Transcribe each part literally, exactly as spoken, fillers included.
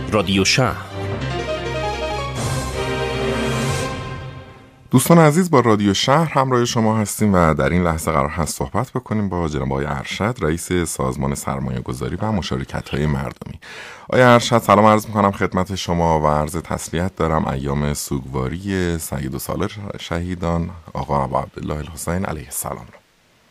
رادیو شهر. دوستان عزیز، با رادیو شهر همراه شما هستیم و در این لحظه قرار هست صحبت بکنیم با جناب آقای ارشد، رئیس سازمان سرمایه گذاری و مشارکت های مردمی. آقای ارشد، سلام عرض میکنم خدمت شما و عرض تسلیت دارم ایام سوگواری سید و سالر شهیدان آقا ابو عبدالله الحسین علیه السلام را.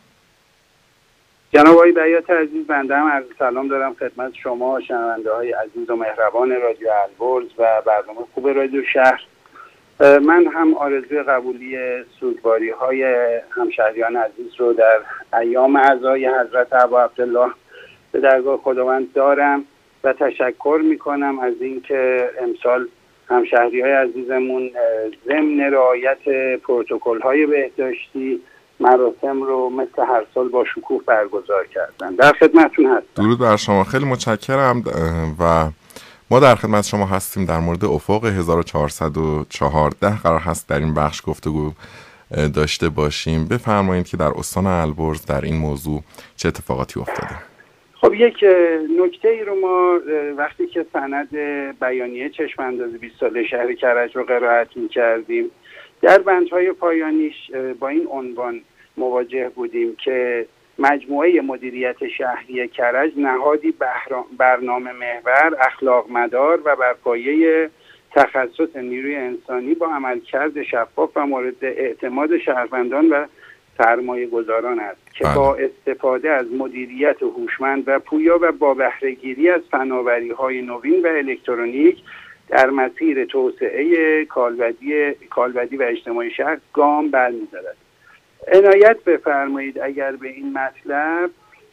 جناب آقای بیات عزیز، بنده هم عرض سلام دارم خدمت شما شنونده های عزیز و مهربان رادیو البرز و برنامه خوب رادیو شهر. من هم آرزوی قبولی سوگواری های همشهریان عزیز رو در ایام عزای حضرت ابو عبدالله به درگاه خداوند دارم و تشکر میکنم از اینکه امسال همشهری های عزیزمون ضمن رعایت پروتکل های بهداشتی مراسم رو مثل هر سال با شکوه برگزار کردن. در خدمتتون هستم. درود بر شما، خیلی متشکرم و ما در خدمت شما هستیم. در مورد افق هزار و چهارصد و چهارده قرار هست در این بخش گفتگو داشته باشیم. بفرمایید که در استان البرز در این موضوع چه اتفاقاتی افتاده؟ خب یک نکته ای رو ما وقتی که سند بیانیه چشم انداز بیست ساله شهر کرج رو قرائت می‌کردیم، در بندهای پایانیش با این عنوان مواجه بودیم که مجموعه مدیریت شهری کرج نهادی برنامه محور، اخلاق مدار و بر پایه تخصص نیروی انسانی با عملکرد شفاف و مورد اعتماد شهروندان و سرمایه گذاران است که با استفاده از مدیریت هوشمند و پویا و با بهره‌گیری از فناوری‌های نوین و الکترونیک در مسیر توسعه کالبدی کالبدی و اجتماعی شهر گام برمی‌دارد. عنایت بفرمایید اگر به این مطلب،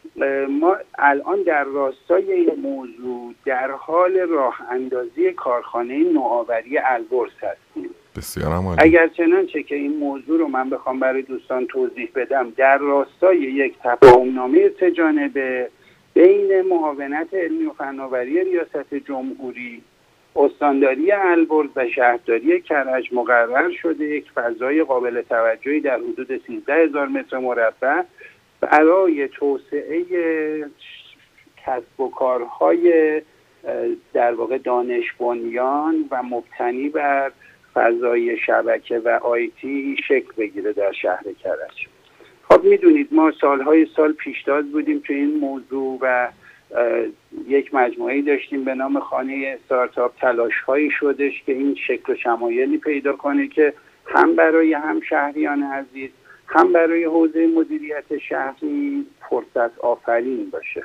ما الان در راستای این موضوع در حال راه اندازی کارخانه نوآوری البرز هستیم. بسیار عالی. اگر چنانچه که این موضوع رو من بخوام برای دوستان توضیح بدم، در راستای یک تفاهم‌نامه سه جانبه بین معاونت علمی و فناوری ریاست جمهوری، استانداری البرز و شهرداری کرج مقرر شده یک فضای قابل توجهی در حدود سیزده هزار متر مربع برای توسعه کسب و کارهای در واقع دانش بنیان و مبتنی بر فضای شبکه و آیتی شکل بگیره در شهر کرج. خب میدونید ما سالهای سال پیشتاز بودیم تو این موضوع و یک مجموعه‌ای داشتیم به نام خانه استارتاپ. تلاش‌هایی شدش که این شکل و شمایلی پیدا کنه که هم برای هم شهریان عزیز هم برای حوزه مدیریت شهری فرصت آفرین باشه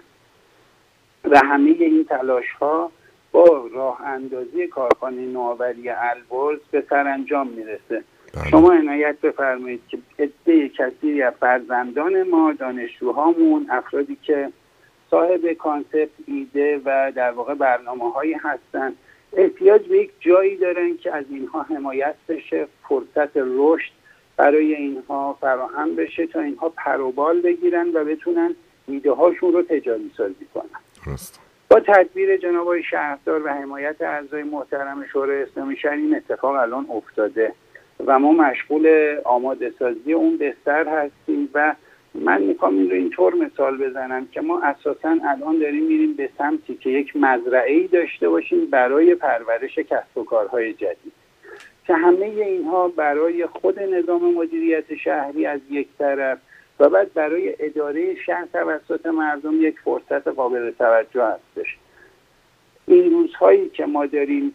و همه این تلاش‌ها با راه اندازی کارخانه نوآوری البرز به سرانجام میرسه. بله. شما عنایت بفرمایید که عده کثیری از فرزندان ما، دانشجوهامون، افرادی که صاحب کانسپت، ایده و در واقع برنامه‌هایی هستن، احتیاج به یک جایی دارن که از اینها حمایت بشه، فرصت رشد برای اینها فراهم بشه تا اینها پر و بال بگیرن و بتونن ایده هاشون رو تجاری سازی کنن. درست. با تدبیر جناب آقای شهردار و حمایت اعضای محترم شورای اسلامی شهر این اتفاق الان افتاده و ما مشغول آماده سازی اون بستر هستیم و من میخوام این رو اینطور مثال بزنم که ما اساساً الان داریم میریم به سمتی که یک مزرعه‌ای داشته باشیم برای پرورش کسب و کارهای جدید که همه اینها برای خود نظام مدیریت شهری از یک طرف و بعد برای اداره شهر توسط مردم یک فرصت قابل توجه هستش. این روزهایی که ما داریم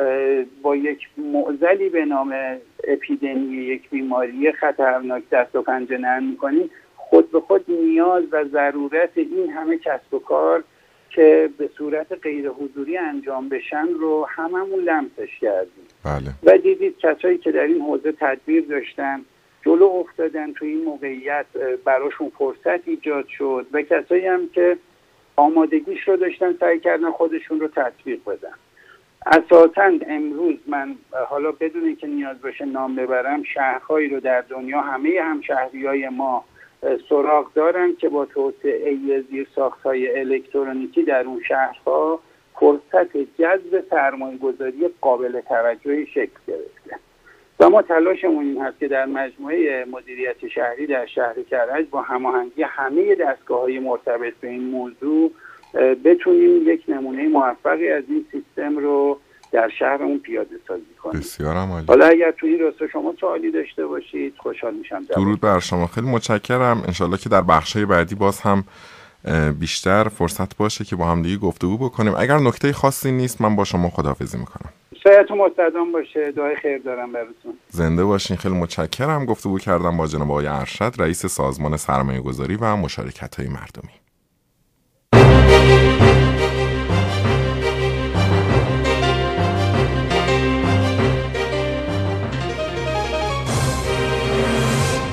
با یک معضلی به نام اپیدمی، یک بیماری خطرناک دست و پنجه نرم می‌کنیم، خود به خود نیاز و ضرورت این همه کسب و کار که به صورت غیر حضوری انجام بشن رو هممون لمسش کردیم. بله. و دیدید کسایی که در این حوزه تدبیر داشتن جلو افتادن، تو این موقعیت براشون فرصت ایجاد شد و کسایی هم که آمادگیش رو داشتن سعی کردن خودشون رو تطبیق بدن. اساساً امروز من حالا بدون اینکه نیاز باشه نام ببرم شهرهایی رو در دنیا همه همشهریای ما سراغ دارن که با توسعه زیرساخت‌های الکترونیکی در اون شهرها فرصت جذب سرمایه‌گذاری قابل توجهی شکل گرفته و ما تلاشمون این هست که در مجموعه مدیریت شهری در شهر کرج با هماهنگی همه دستگاه‌های مرتبط به این موضوع بتونیم یک نمونه موفقی از این سیستم سیستم رو در شهرمون پیاده سازی کنیم. بسیار عالی. حالا اگر تو این راستا شما سوالی داشته باشید خوشحال میشم. درود بر شما، خیلی متشکرم. انشالله که در بخشای بعدی باز هم بیشتر فرصت باشه که با هم دیگه گفتگو بکنیم. اگر نکته خاصی نیست من با شما خداحافظی میکنم. صحتتون مستدام باشه. دعای خیر دارم براتون. زنده باشین. خیلی متشکرم. گفتگو کردم با جناب آقای ارشد، رئیس سازمان سرمایه‌گذاری و مشارکت‌های مردمی.